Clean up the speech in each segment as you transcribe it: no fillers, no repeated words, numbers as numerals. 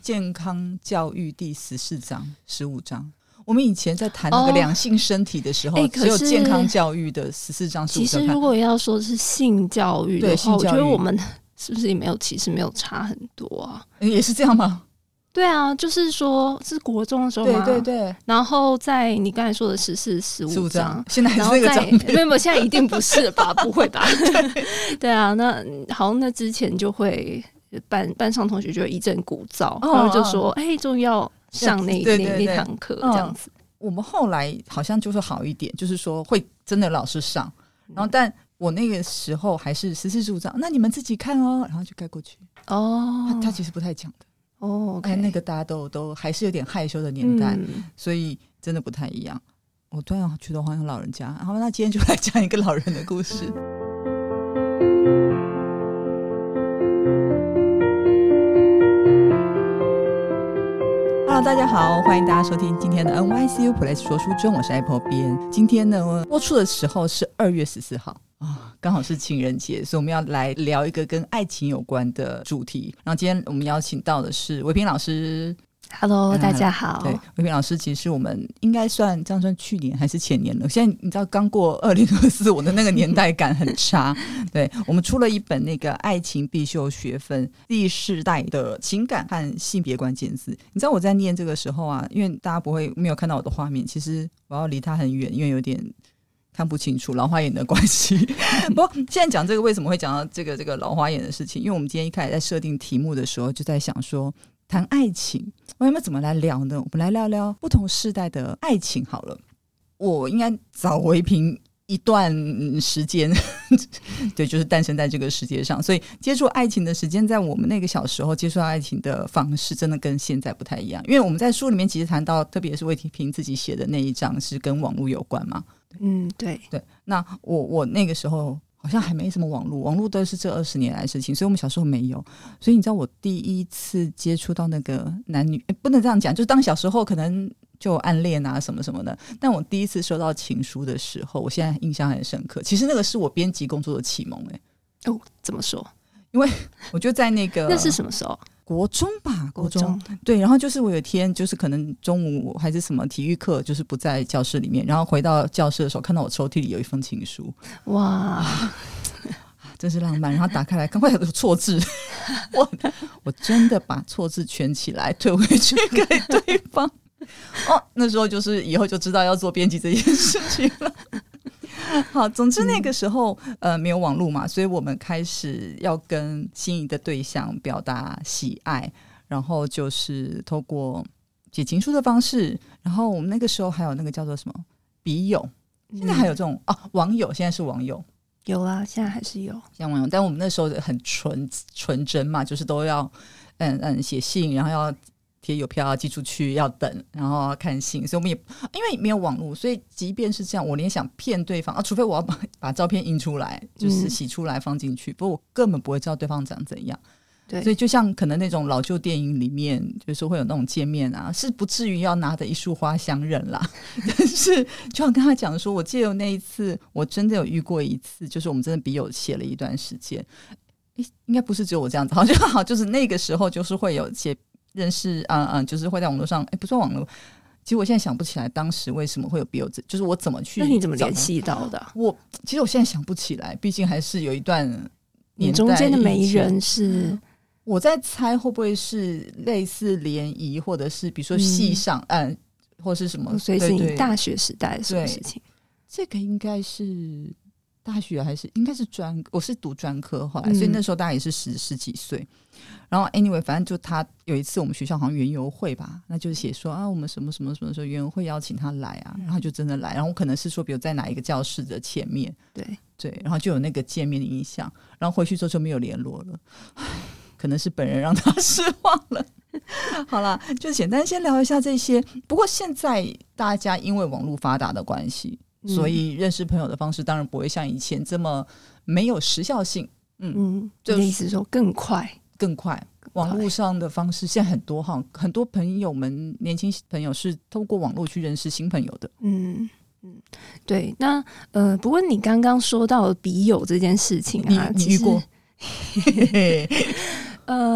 健康教育第14章15章，我们以前在谈那个两性身体的时候，只有健康教育的14章15章。 其实如果要说是性教育的话，我觉得我们是不是其实没有差很多啊？ 也是这样吗？ 对啊，就是说是国中的时候嘛， 对对对。 然后在你刚才说的14、15章， 现在还是那个章片， 没有，现在一定不是吧？不会吧？对啊，那好像那之前就会班上同学就会一阵鼓噪，然后就说：“终于要上那堂课这样子。” 我们后来好像就是好一点，就是说会真的老师上，然后但我那个时候还是14、15章，那你们自己看哦，然后就盖过去。他其实不太讲的。 OK， 那个大家都还是有点害羞的年代，所以真的不太一样。我突然觉得好像老人家，好，那今天就来讲一个老人的故事。Hello， 大家好，欢迎大家收听今天的 NYCU Plus 说书中，我是 Apple 编。今天呢，播出的时候是2月14号。刚好是情人节，所以我们要来聊一个跟爱情有关的主题。然后今天我们邀请到的是维平老师。 Hello， 大家好。 对，维平老师其实我们应该算这样算去年还是前年了。现在你知道刚过2024，我的那个年代感很差。对，我们出了一本那个爱情必修学分第4代的情感和性别关键字。你知道我在念这个时候啊，因为大家没有看到我的画面，其实我要离他很远，因为有点看不清楚老花眼的关系。不过现在讲这个为什么会讲到这个老花眼的事情，因为我们今天一开始在设定题目的时候就在想说谈爱情我们怎么来聊呢？我们来聊聊不同世代的爱情好了。我应该早维平一段时间对，就是诞生在这个世界上，所以接触爱情的时间在我们那个小时候接触到爱情的方式真的跟现在不太一样。因为我们在书里面其实谈到，特别是维平自己写的那一章是跟网络有关嘛。 对。 那我那个时候好像还没什么网络都是这20年来的事情，所以我们小时候没有。所以你知道我第一次接触到那个男女，不能这样讲，就是当小时候可能就有暗恋啊什么什么的，但我第一次收到情书的时候，我现在印象很深刻。其实那个是我编辑工作的启蒙。 怎么说？ 因为我就在那个那是什么时候？ 国中吧，国中。对，然后就是我有一天就是可能中午还是什么体育课，就是不在教室里面，然后回到教室的时候看到我抽屉里有一封情书。哇真是浪漫。然后打开来赶快有错字我真的把错字圈起来退回去给对方那时候就是以后就知道要做编辑这件事情了。好，总之那个时候没有网络嘛，所以我们开始要跟心仪的对象表达喜爱，然后就是透过写情书的方式。然后我们那个时候还有那个叫做什么笔友，现在还有这种网友，现在是网友。 有啊，现在还是有， 现在网友，但我们那时候很纯真嘛，就是都要写信，然后要贴邮票要寄出去，要等，然后要看信。所以我们也因为没有网络，所以即便是这样，我连想骗对方除非我要把照片印出来，就是洗出来放进去，不过我根本不会知道对方长怎样。对，所以就像可能那种老旧电影里面就是会有那种见面啊，是不至于要拿着一束花相认啦。但是就像跟他讲说，我记得那一次我真的有遇过一次，就是我们真的笔友写了一段时间。应该不是只有我这样子，好就是那个时候就是会有些认识就是会在网络上不算网络。其实我现在想不起来当时为什么会有笔友，就是我怎么去。 那你怎么联系到的？ 其实我现在想不起来，毕竟还是有一段年代。 你中间的媒人是我在猜会不会是类似联谊，或者是比如说系上或是什么。 所以是你大学时代的什么事情？ 这个应该是大学还是应该是我是读专科后来，所以那时候大概也是十几岁。然后 anyway 反正就他有一次我们学校好像园游会吧，那就是写说我们什么什么什么时候园游会邀请他来啊，然后就真的来。然后可能是说比如在哪一个教室的前面，对，然后就有那个见面的印象。然后回去之后就没有联络了，可能是本人让他失望了。好啦，就简单先聊一下这些。不过现在大家因为网络发达的关系，所以认识朋友的方式当然不会像以前这么没有时效性。 就意思是说更快。 网络上的方式现在很多朋友们，年轻朋友是透过网络去认识新朋友的。 对。那不过你刚刚说到笔友这件事情啊， 你遇过？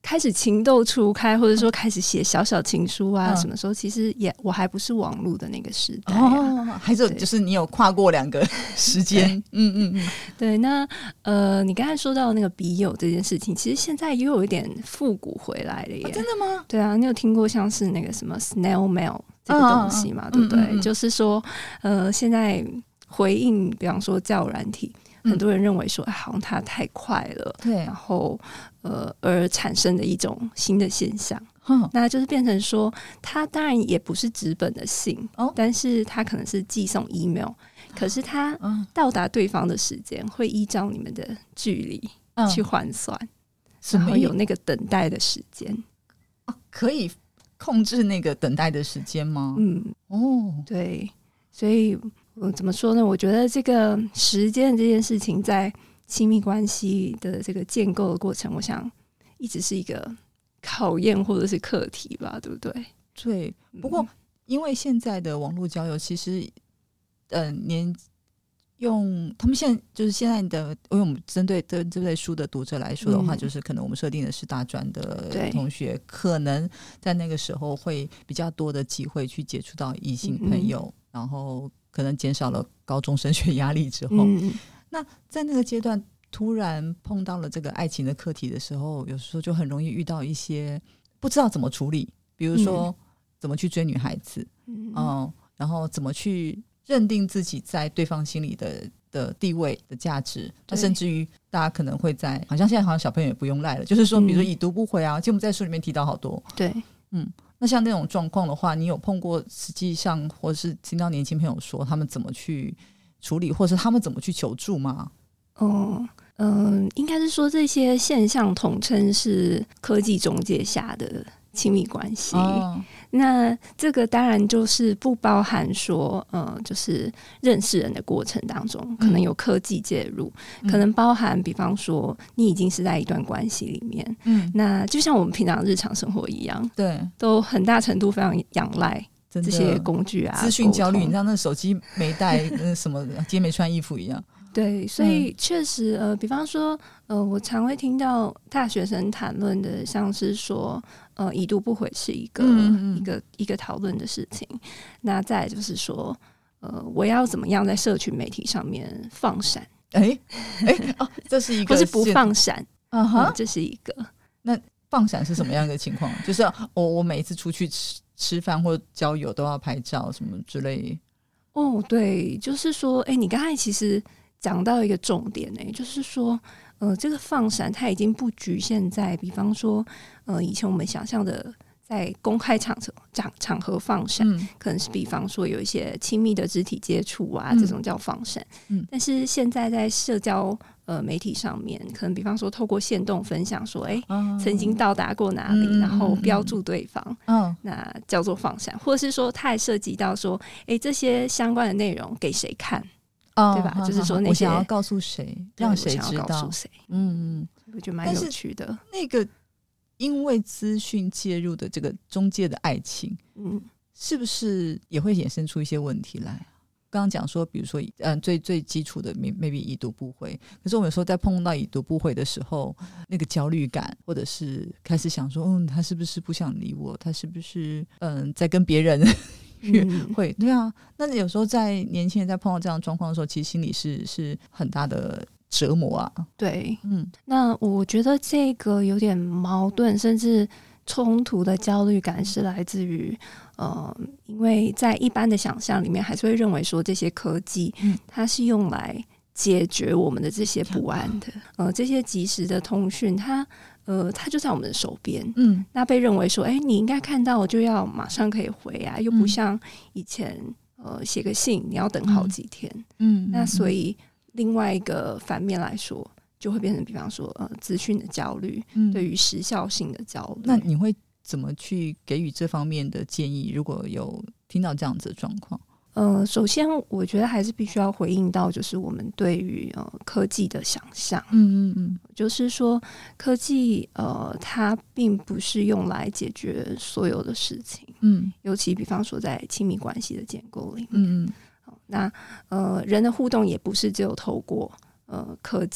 开始情窦初开，或者说开始写小小情书啊，什么时候其实我还不是网络的那个时代还是就是你有跨过2个时间。 对。那你刚才说到那个笔友这件事情，其实现在又有一点复古回来了耶。 真的吗？ 对啊，你有听过像是那个什么 snail mail 这个东西嘛？对不对？就是说现在回应比方说交友软体，很多人认为说好像它太快了， 对， 然后而产生的一种新的现象。那就是变成说它当然也不是纸本的信，但是它可能是寄送 email， 可是它到达对方的时间会依照你们的距离去换算，然后有那个等待的时间。 可以控制那个等待的时间吗？ 对，所以怎么说呢？我觉得这个时间这件事情在亲密关系的这个建构的过程，我想一直是一个考验或者是课题吧，对不对？ 对。不过因为现在的网络交友，其实他们现在就是现在的，因为我们针对这类书的读者来说的话，就是可能我们设定的是大专的同学，可能在那个时候会比较多的机会去接触到异性朋友，然后可能减少了高中升学压力之后，那在那个阶段突然碰到了这个爱情的课题的时候，有时候就很容易遇到一些不知道怎么处理，比如说怎么去追女孩子，然后怎么去认定自己在对方心里的地位的价值，那甚至于大家可能会在好像现在好像小朋友也不用赖了，就是说比如说已读不回啊，其实我们在书里面提到好多。 对， 那像那种状况的话，你有碰过实际上或是听到年轻朋友说他们怎么去处理，或是他们怎么去求助吗？ 应该是说这些现象统称是科技中介下的亲密关系。那这个当然就是不包含说就是认识人的过程当中可能有科技介入，可能包含比方说你已经是在一段关系里面，那就像我们平常日常生活一样，对，都很大程度非常仰赖这些工具啊， 资讯焦虑，你知道那手机没带什么今天没穿衣服一样。 对，所以确实比方说我常会听到大学生谈论的像是说已读不回是一个讨论的事情，那再来就是说我要怎么样在社群媒体上面放闪，这是一个，或是不放闪，这是一个。 那放闪是什么样的情况？就是我每一次出去吃饭或交友都要拍照什么之类。 对，就是说你刚才其实讲到一个重点就是说这个放闪它已经不局限在比方说以前我们想象的在公开场合放闪，可能是比方说有一些亲密的肢体接触啊，这种叫放闪。但是现在在社交媒体上面，可能比方说透过限动分享说曾经到达过哪里，然后标注对方，那叫做放闪，或者是说它还涉及到说这些相关的内容给谁看，对吧？就是说那些我想要告诉谁，让谁知道， 我觉得蛮有趣的。 那个因为资讯介入的这个中介的爱情，是不是也会衍生出一些问题来？刚刚讲说比如说最基础的 maybe 已读不回，可是我们有时候在碰到已读不回的时候，那个焦虑感，或者是开始想说他是不是不想理我，他是不是在跟别人约会，对啊。那有时候在年轻人在碰到这样的状况的时候，其实心里是很大的折磨啊。 对，那我觉得这个有点矛盾甚至冲突的焦虑感是来自于因为在一般的想象里面还是会认为说这些科技它是用来解决我们的这些不安的，这些即时的通讯它就在我们的手边，那被认为说你应该看到就要马上可以回啊，又不像以前写个信你要等好几天，那所以另外一个反面来说就会变成比方说资讯的焦虑，对于时效性的焦虑。 那你会怎么去给予这方面的建议，如果有听到这样子的状况？ 首先我觉得还是必须要回应到就是我们对于科技的想象，就是说科技它并不是用来解决所有的事情，尤其比方说在亲密关系的建构里面，那人的互动也不是只有透过科技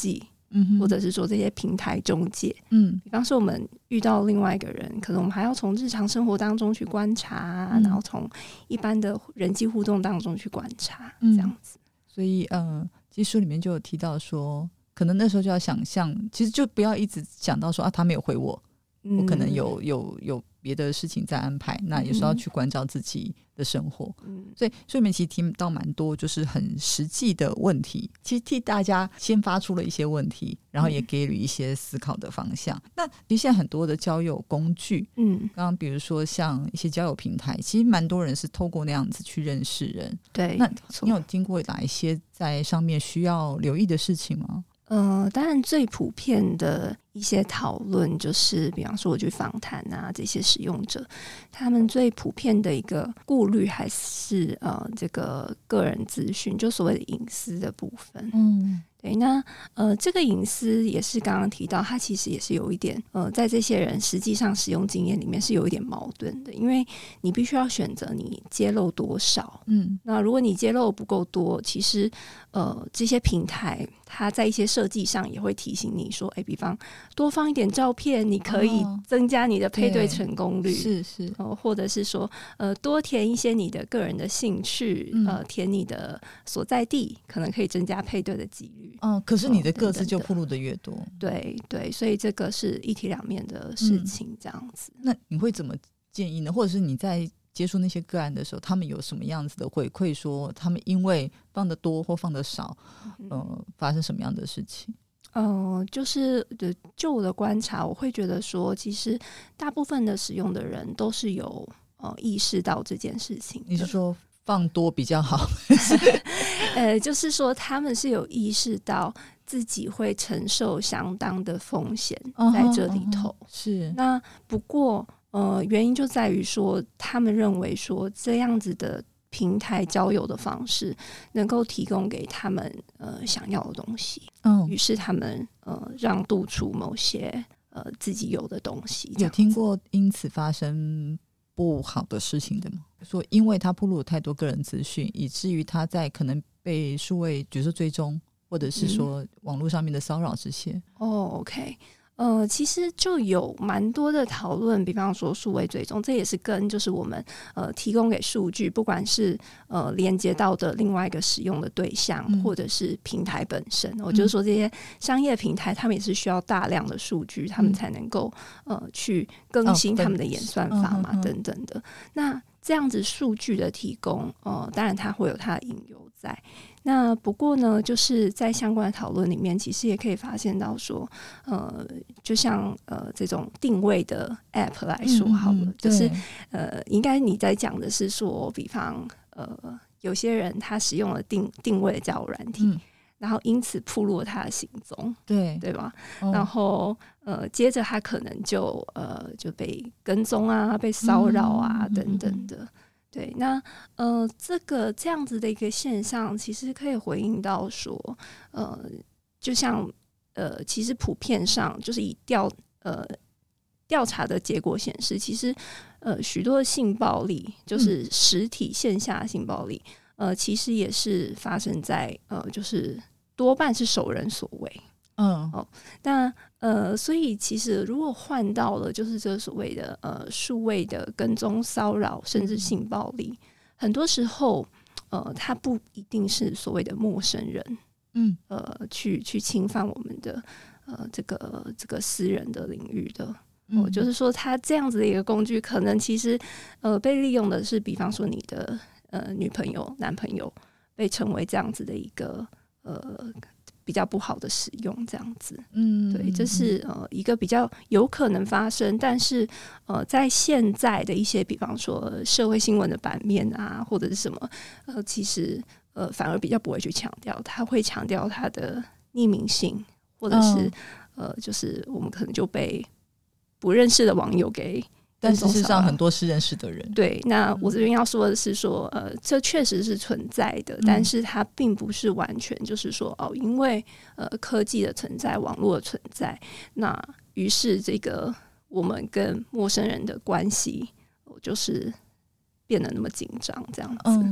或者是说这些平台中介，比方说我们遇到另外一个人，可能我们还要从日常生活当中去观察，然后从一般的人际互动当中去观察，这样子。 所以其实书里面就有提到说，可能那时候就要想象，其实就不要一直想到说他没有回我，我可能有别的事情在安排，那有时候要去关照自己的生活。所以书里面其实提到蛮多就是很实际的问题，其实替大家先发出了一些问题，然后也给予一些思考的方向。那其实现在很多的交友工具，刚刚比如说像一些交友平台，其实蛮多人是透过那样子去认识人。 对， 那你有经过哪一些在上面需要留意的事情吗？ 当然最普遍的一些讨论就是比方说我去访谈啊，这些使用者他们最普遍的一个顾虑还是这个个人资讯，就所谓的隐私的部分。对，那这个隐私也是刚刚提到，它其实也是有一点在这些人实际上使用经验里面是有一点矛盾的，因为你必须要选择你揭露多少。那如果你揭露不够多，其实这些平台它在一些设计上也会提醒你说，比方多放一点照片，你可以增加你的配对成功率，是或者是说多填一些你的个人的兴趣，填你的所在地，可能可以增加配对的几率。 可是你的个资就暴露的越多。 对，所以这个是一体两面的事情，这样子。 那你会怎么建议呢？或者是你在接触那些个案的时候，他们有什么样子的回馈，说他们因为放得多或放得少，发生什么样的事情？ 就是就我的观察，我会觉得说，其实大部分的使用的人都是有意识到这件事情。 你是说放多比较好？ 就是说他们是有意识到自己会承受相当的风险在这里头。是。那不过原因就在于说，他们认为说这样子的平台交友的方式能够提供给他们想要的东西。于是他们让渡出某些自己有的东西。 有听过因此发生不好的事情的吗？说因为他暴露了太多个人资讯，以至于他在可能被数位比如说追踪，或者是说网络上面的骚扰这些。 OK。其实就有蛮多的讨论，比方说数位追踪，这也是跟就是我们提供给数据，不管是连接到的另外一个使用的对象，或者是平台本身。我就是说这些商业平台他们也是需要大量的数据，他们才能够去更新他们的演算法嘛，等等的。那这样子数据的提供当然它会有它的隐忧在。那不过呢，就是在相关的讨论里面，其实也可以发现到说就像这种定位的 App 来说好了，就是应该你在讲的是说，比方有些人他使用了定位的交友软体，然后因此暴露了他的行踪，对吧？然后接着他可能就被跟踪啊，被骚扰啊，等等的。对，那这样子的一个现象，其实可以回应到说，就像其实普遍上就是以调查的结果显示，其实许多的性暴力，就是实体线下性暴力，其实也是发生在就是多半是熟人所为。那所以其实如果换到了就是这所谓的数位的跟踪骚扰甚至性暴力，很多时候它不一定是所谓的陌生人去侵犯我们的这个私人的领域的。就是说它这样子的一个工具，可能其实被利用的是比方说你的女朋友男朋友被成为这样子的一个比较不好的使用，这样子。对，这是一个比较有可能发生，但是在现在的一些比方说社会新闻的版面啊，或者是什么其实反而比较不会去强调，他会强调他的匿名性，或者是就是我们可能就被不认识的网友给， 但事实上很多是认识的人。 对，那我这边要说的是说这确实是存在的，但是它并不是完全就是说因为科技的存在，网络的存在，那于是这个我们跟陌生人的关系就是变得那么紧张这样子。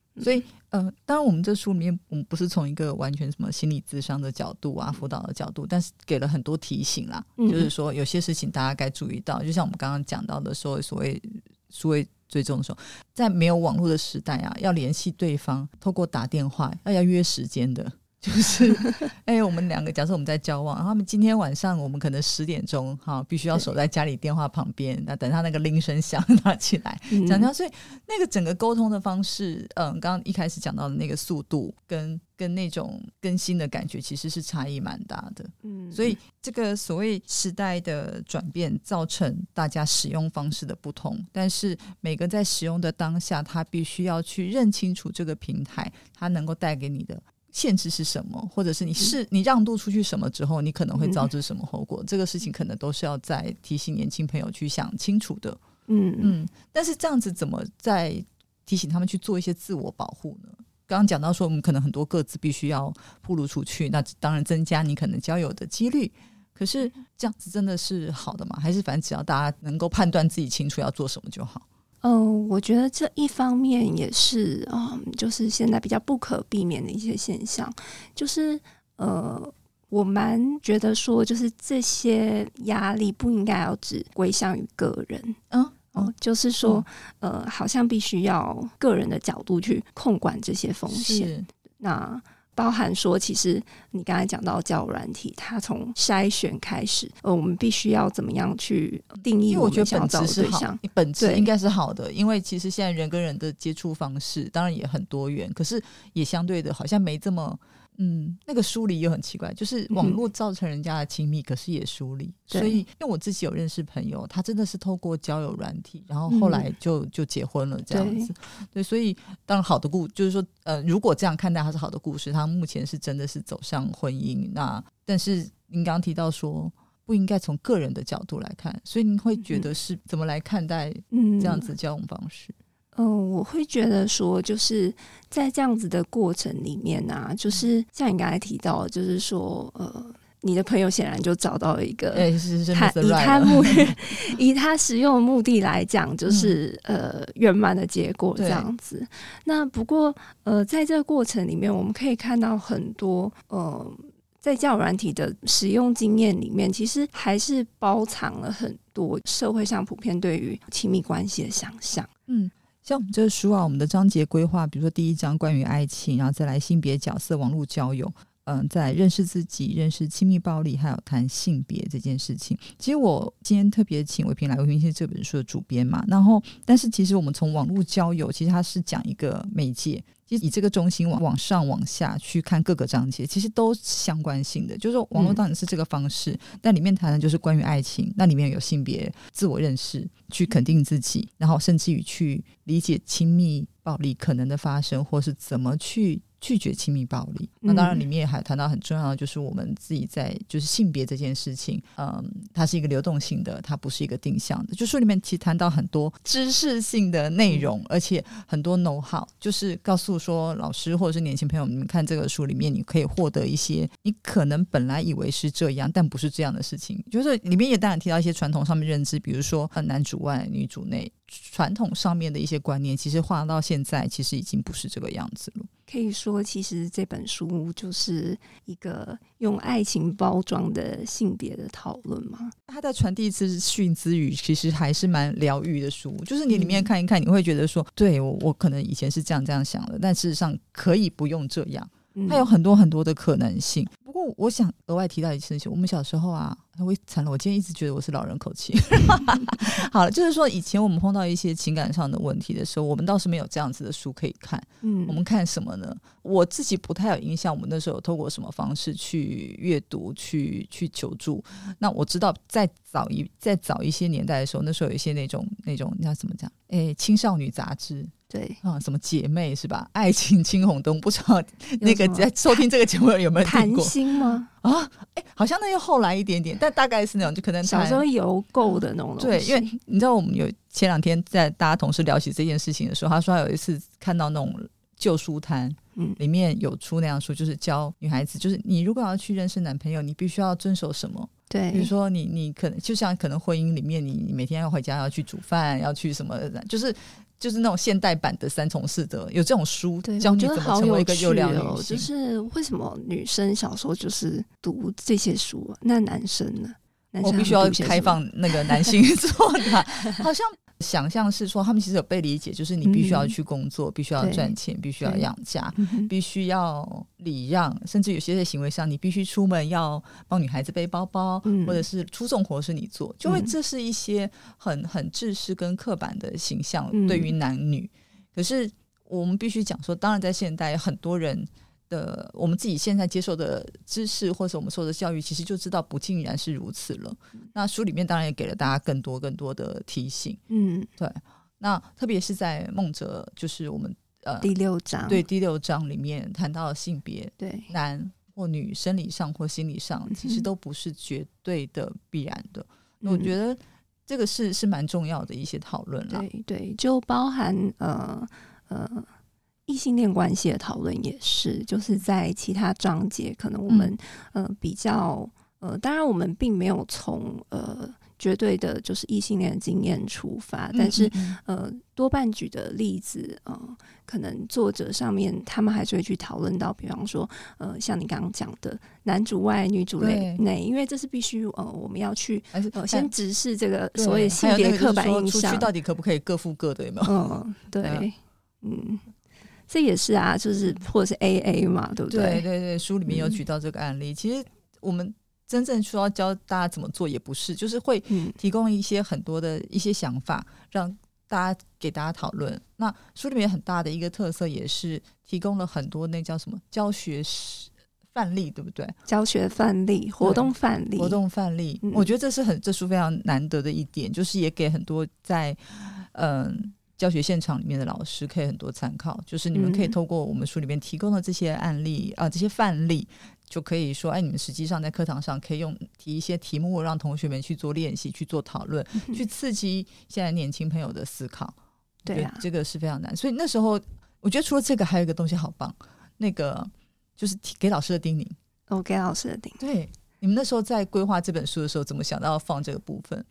所以当然我们这书里面我们不是从一个完全什么心理咨商的角度啊辅导的角度，但是给了很多提醒啦，就是说有些事情大家该注意到，就像我们刚刚讲到的说所谓数位追踪的时候，在没有网络的时代啊，要联系对方透过打电话要约时间的，就是我们两个假设我们在交往，然后他们今天晚上我们可能10点钟必须要守在家里电话旁边，那等他那个铃声响拿起来讲讲，所以那个整个沟通的方式刚刚一开始讲到的那个速度跟那种更新的感觉其实是差异蛮大的。所以这个所谓时代的转变造成大家使用方式的不同，但是每个在使用的当下他必须要去认清楚这个平台它能够带给你的限制是什么，或者是你让渡出去什么之后你可能会招致什么后果，这个事情可能都是要再提醒年轻朋友去想清楚的。但是这样子怎么再提醒他们去做一些自我保护呢？刚刚讲到说我们可能很多个自必须要暴露出去，那当然增加你可能交友的几率，可是这样子真的是好的吗？还是反正只要大家能够判断自己清楚要做什么就好？ 我觉得这一方面也是就是现在比较不可避免的一些现象，就是我蛮觉得说就是这些压力不应该要只归向于个人，就是说好像必须要个人的角度去控管这些风险。那包含说其实你刚才讲到交友软体它从筛选开始我们必须要怎么样去定义我们想要找的对象， 本质应该是好的，因为其实现在人跟人的接触方式当然也很多元，可是也相对的好像没这么那个疏离又很奇怪，就是网络造成人家的亲密可是也疏离，所以因为我自己有认识朋友他真的是透过交友软体然后后来就结婚了这样子。对，所以当然好的就是说如果这样看待它是好的故事，他目前是真的是走向婚姻，那但是您刚刚提到说不应该从个人的角度来看，所以您会觉得是怎么来看待这样子交往方式？ 我会觉得说就是在这样子的过程里面啊，就是像你刚才提到就是说你的朋友显然就找到了一个以他使用的目的来讲就是圆满的结果这样子。那不过在这个过程里面我们可以看到很多在交友软体的使用经验里面其实还是包藏了很多社会上普遍对于亲密关系的想象。 像我们这个书啊，我们的章节规划比如说第一章关于爱情，然后再来性别角色网络交友，再来认识自己，认识亲密暴力，还有谈性别这件事情。其实我今天特别请伟平来，伟平是这本书的主编嘛，然后但是其实我们从网络交友其实它是讲一个媒介，其实以这个中心往上往下去看各个章节其实都是相关性的，就是说网络当然是这个方式，但里面谈的就是关于爱情，那里面有性别自我认识，去肯定自己，然后甚至于去理解亲密暴力可能的发生，或是怎么去拒绝亲密暴力。那当然里面还谈到很重要的就是我们自己在就是性别这件事情它是一个流动性的，它不是一个定向的，就书里面其实谈到很多知识性的内容，而且很多 know how， 就是告诉说老师或者是年轻朋友你们看这个书里面你可以获得一些你可能本来以为是这样但不是这样的事情，就是里面也当然提到一些传统上面认知，比如说男主外女主内，传统上面的一些观念其实画到现在其实已经不是这个样子了。 可以说其实这本书就是一个用爱情包装的性别的讨论嘛， 它在传递资讯之余其实还是蛮疗愈的书，就是你里面看一看你会觉得说对我可能以前是这样想的，但事实上可以不用这样，它有很多很多的可能性。不过我想额外提到一件事情，我们小时候啊，我惨了，我今天一直觉得我是老人口气好了，就是说以前我们碰到一些情感上的问题的时候，我们倒是没有这样子的书可以看。我们看什么呢？我自己不太有印象我们那时候有透过什么方式去阅读去求助。那我知道在早一些年代的时候，那时候有一些那种你要怎么讲青少女杂志， 对什么姐妹是吧，爱情青红灯，不知道那个在收听这个节目有没有听过谈心吗？ 好像那又后来一点点，但大概是那种就可能小时候邮购的那种东西。 对，因为你知道我们有前两天在大家同事聊起这件事情的时候，他说他有一次看到那种旧书摊里面有出那样书，就是教女孩子就是你如果要去认识男朋友你必须要遵守什么， 对， 比如说你可能就像可能婚姻里面你每天要回家要去煮饭，要去什么，就是那种现代版的三从四德，有这种书教你怎么成为一个优良女性。 就是为什么女生小时候就是读这些书啊？那男生呢？ 我必须要开放那个男性作的，好像想象是说他们其实有被理解，就是你必须要去工作，必须要赚钱，必须要养家，必须要礼让，甚至有些在行为上你必须出门要帮女孩子背包包，或者是出重活是你做，就会这是一些很制式跟刻板的形象对于男女。可是我们必须讲说，当然在现代很多人的我们自己现在接受的知识或者我们受的教育，其实就知道不尽然是如此了。那书里面当然也给了大家更多的提醒。对。那特别是在梦哲，就是我们第6章， 对第6章里面谈到性别， 对男或女，生理上或心理上，其实都不是绝对的必然的。我觉得这个是蛮重要的一些讨论啦。 对，就包含异性恋关系的讨论也是，就是在其他章节可能我们比较当然我们并没有从绝对的就是异性恋的经验出发，但是多半举的例子可能作者上面他们还是会去讨论到，比方说像你刚刚讲的男主外女主内，因为这是必须我们要去先直视这个所谓性别刻板印象， 出去到底可不可以各付各的，有没有？ 对，这也是啊，就是或者是 AA 嘛，对不对？ 对，书里面有举到这个案例。其实我们真正说要教大家怎么做也不是，就是会提供一些很多的一些想法，让给大家讨论。那书里面很大的一个特色也是提供了很多那叫什么教学范例，对不对？ 教学范例、活动范例， 我觉得这书非常难得的一点，就是也给很多在教学现场里面的老师可以很多参考，就是你们可以透过我们书里面提供的这些案例这些范例，就可以说你们实际上在课堂上可以提一些题目，让同学们去做练习，去做讨论，去刺激现在年轻朋友的思考。 对啊， 这个是非常难。所以那时候我觉得除了这个还有一个东西好棒，那个就是给老师的叮咛。 给老师的叮咛。 对，你们那时候在规划这本书的时候怎么想到要放这个部分？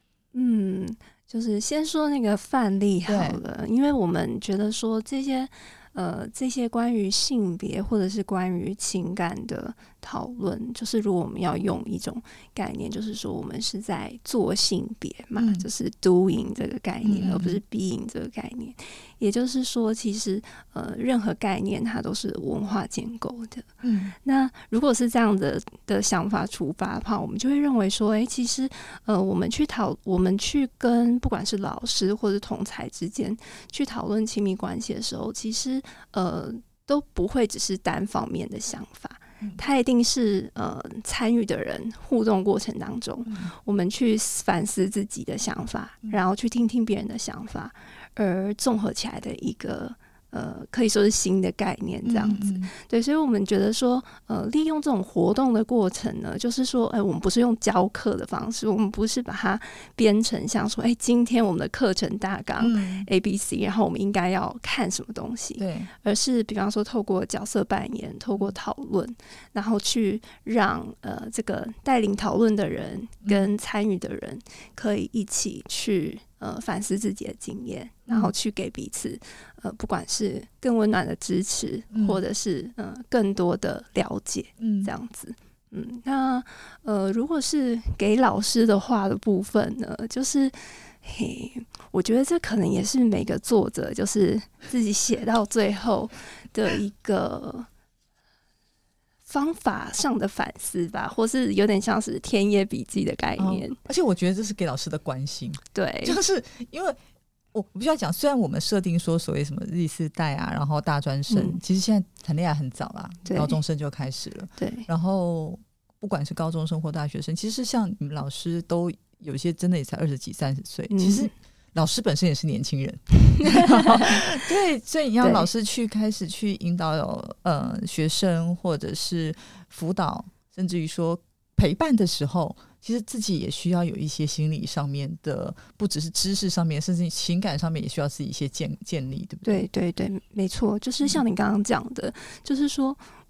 就是先说那个范例好了，因为我们觉得说这些关于性别或者是关于情感的讨论，就是如果我们要用一种概念，就是说我们是在做性别嘛，就是 doing 这个概念，而不是 being 这个概念。也就是说其实任何概念它都是文化建构的。那如果是这样的想法出发的话，我们就会认为说其实我们去跟不管是老师或者同侪之间去讨论亲密关系的时候，其实都不会只是单方面的想法，它一定是参与的人互动过程当中，我们去反思自己的想法，然后去听听别人的想法，而综合起来的一个可以说是新的概念这样子。对，所以我们觉得说利用这种活动的过程呢，就是说我们不是用教课的方式，我们不是把它编成像说今天我们的课程大纲ABC，然后我们应该要看什么东西， 对， 而是比方说透过角色扮演，透过讨论，然后去让这个带领讨论的人跟参与的人可以一起去反思自己的经验，然后去给彼此不管是更温暖的支持，或者是更多的了解，这样子。那如果是给老师的话的部分呢，就是我觉得这可能也是每个作者就是自己写到最后的一个方法上的反思吧，或是有点像是田野笔记的概念。 而且我觉得这是给老师的关心。 对， 就是因为我必须要讲，虽然我们设定说所谓什么第4代然后大专生，其实现在谈恋爱很早啦，高中生就开始了。 对， 然后不管是高中生或大学生，其实像你们老师都有些真的也才20几30岁，其实老师本身也是年轻人。对，所以你要老师去开始去引导学生，或者是辅导，甚至于说陪伴的时候，其实自己也需要有一些心理上面的，不只是知识上面，甚至情感上面也需要自己一些建立，对不对？ 对，没错，就是像你刚刚讲的，就是说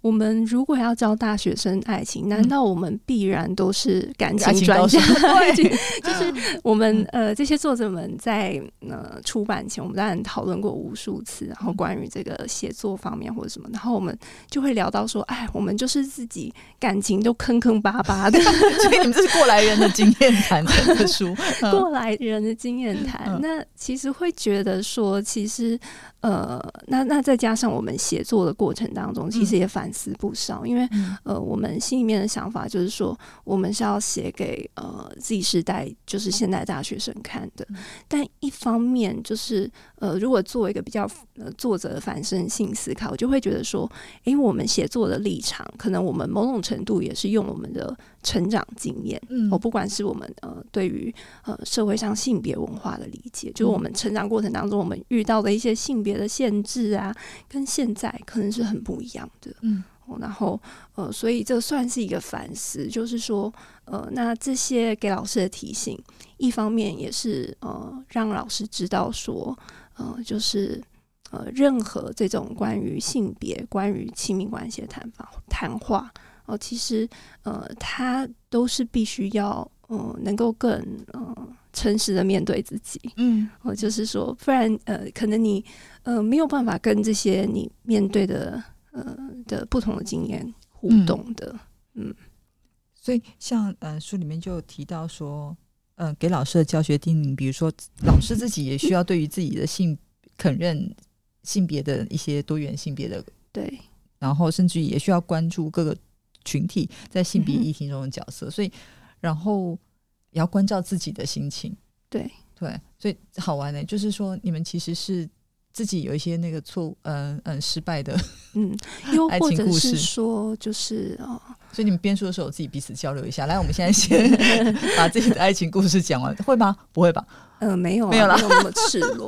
我们如果要教大学生爱情，难道我们必然都是感情专家？对，就是我们这些作者们在出版前，我们当然讨论过无数次，然后关于这个写作方面或者什么，然后我们就会聊到说，哎，我们就是自己感情都坑坑巴巴的， 所以你们这是过来人的经验谈的书， 过来人的经验谈。那其实会觉得说，其实那再加上我们写作的过程当中，其实也反思不少，因为我们心里面的想法就是说，我们是要写给Z 世代，就是现代大学生看的。但一方面就是如果做一个比较作者的反身性思考，我就会觉得说，我们写作的立场，可能我们某种程度也是用我们的成长经验，不管是我们对于社会上性别文化的理解，就是我们成长过程当中我们遇到的一些性别的限制啊，跟现在可能是很不一样的。然后所以这算是一个反思，就是说那这些给老师的提醒，一方面也是让老师知道说就是任何这种关于性别、关于亲密关系的谈话其实他都是必须要能够更诚实的面对自己。就是说不然可能你没有办法跟这些你面对的不同的经验互动的。 所以像书里面就提到说给老师的教学叮咛，比如说老师自己也需要对于自己的肯认性别的一些多元性别的， 对， 然后甚至也需要关注各个群体在性别议题中的角色，所以然后也要关照自己的心情。对，所以好玩的就是说你们其实是自己有一些那个失败的又或者是说就是所以你们编书的时候自己彼此交流一下。来，我们现在先把自己的爱情故事讲完，会吗？不会吧？ 没有啦，没有那么赤裸。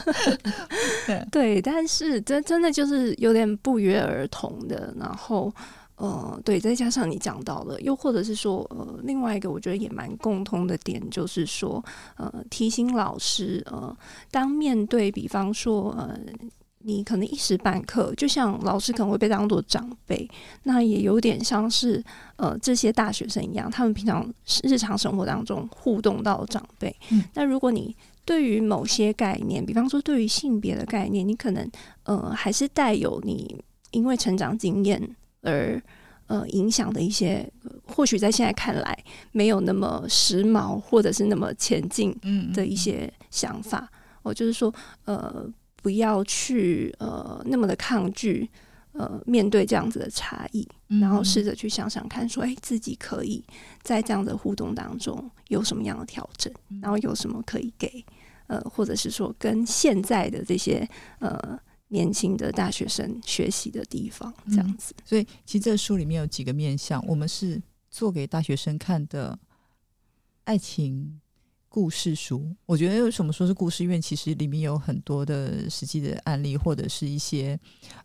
对，但是真的就是有点不约而同的，然后对，再加上你讲到了，又或者是说另外一个我觉得也蛮共通的点，就是说提醒老师当面对比方说你可能一时半刻，就像老师可能会被当作长辈，那也有点像是这些大学生一样，他们平常日常生活当中互动到长辈。那如果你对于某些概念，比方说对于性别的概念，你可能还是带有你因为成长经验而影响的一些或许在现在看来没有那么时髦或者是那么前进的一些想法。就是说不要去那么的抗拒面对这样子的差异，然后试着去想想看说自己可以在这样的互动当中有什么样的调整，然后有什么可以给或者是说跟现在的这些年轻的大学生学习的地方，这样子。 所以其实这书里面有几个面向，我们是做给大学生看的爱情故事书。我觉得为什么说是故事，因为其实里面有很多的实际的案例，或者是一些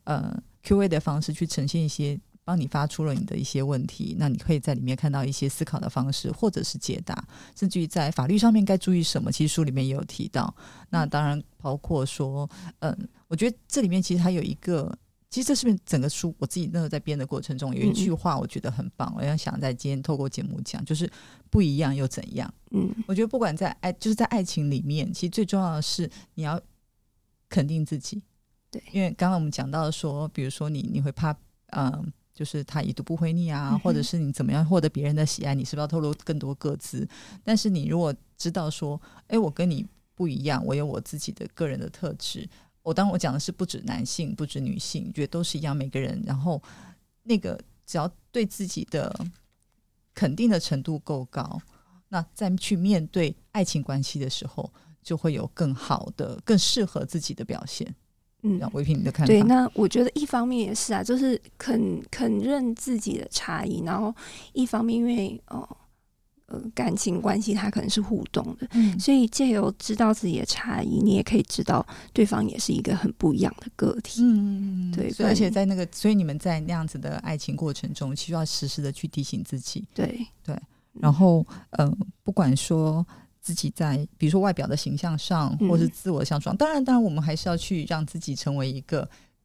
Q&A 的方式去呈现一些帮你发出了你的一些问题，那你可以在里面看到一些思考的方式或者是解答，甚至于在法律上面该注意什么，其实书里面也有提到。那当然包括说我觉得这里面其实还有一个，其实这是整个书我自己那个在编的过程中有一句话我觉得很棒，我要想在今天透过节目讲，就是不一样又怎样。我觉得不管就是在爱情里面，其实最重要的是你要肯定自己。对，因为刚刚我们讲到说比如说你会怕就是他已读不回你啊，或者是你怎么样获得别人的喜爱，你是不是要透露更多个资？但是你如果知道说我跟你不一样，我有我自己的个人的特质，当我讲的是不止男性不止女性，觉得都是一样每个人，然后那个只要对自己的肯定的程度够高，那再去面对爱情关系的时候就会有更好的更适合自己的表现。维萍你的看法？ 对，那我觉得一方面也是就是肯认自己的差异，然后一方面因为感情关系它可能是互动的，所以借由知道自己的差异，你也可以知道对方也是一个很不一样的个体。对， 所以而且在所以你们在那样子的爱情过程中需要时时的去提醒自己。对，然后不管说自己在比如说外表的形象上或是自我相处上，当然我们还是要去让自己成为一个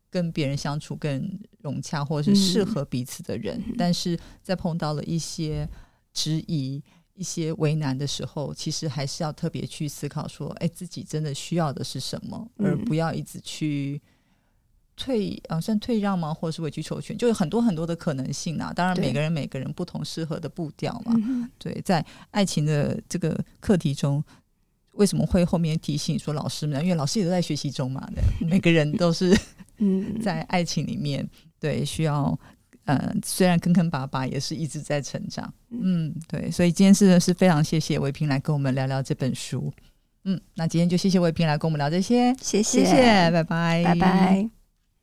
跟别人相处更融洽，或者是适合彼此的人，但是在碰到了一些质疑、一些为难的时候，其实还是要特别去思考说，自己真的需要的是什么，而不要一直去算退让吗，或者是委曲求全，就有很多很多的可能性啊。当然每个人不同适合的步调嘛。对，在爱情的这个课题中，为什么会后面提醒说老师们，因为老师也都在学习中嘛，对，每个人都是在爱情里面，对，需要虽然坑坑巴巴，也是一直在成长。对，所以今天是非常谢谢维平来跟我们聊聊这本书。那今天就谢谢维平来跟我们聊这些， 谢谢， 拜拜， 拜拜。